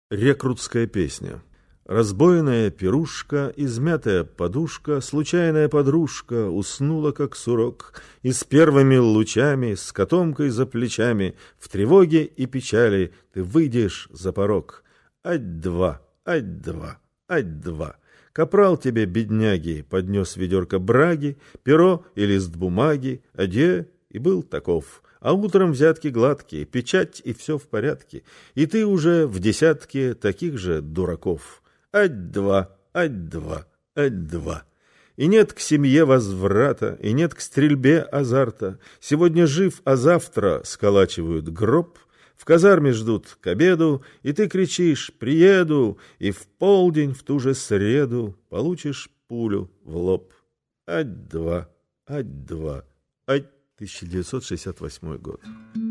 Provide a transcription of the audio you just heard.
Рекрутская песня. Разбойная пирушка, измятая подушка, случайная подружка уснула, как сурок, и с первыми лучами, с котомкой за плечами, в тревоге и печали ты выйдешь за порог. Ать-два, ать-два, ать-два. Капрал тебе, бедняги, поднес ведерко браги, перо и лист бумаги, адье, и был таков. А утром взятки гладкие, печать и все в порядке, и ты уже в десятке таких же дураков. Ать-два, ать-два, ать-два. И нет к семье возврата, и нет к стрельбе азарта. Сегодня жив, а завтра сколачивают гроб. В казарме ждут к обеду, и ты кричишь «приеду», и в полдень в ту же среду получишь пулю в лоб. Ать-два, ать-два, ать. 1968 год.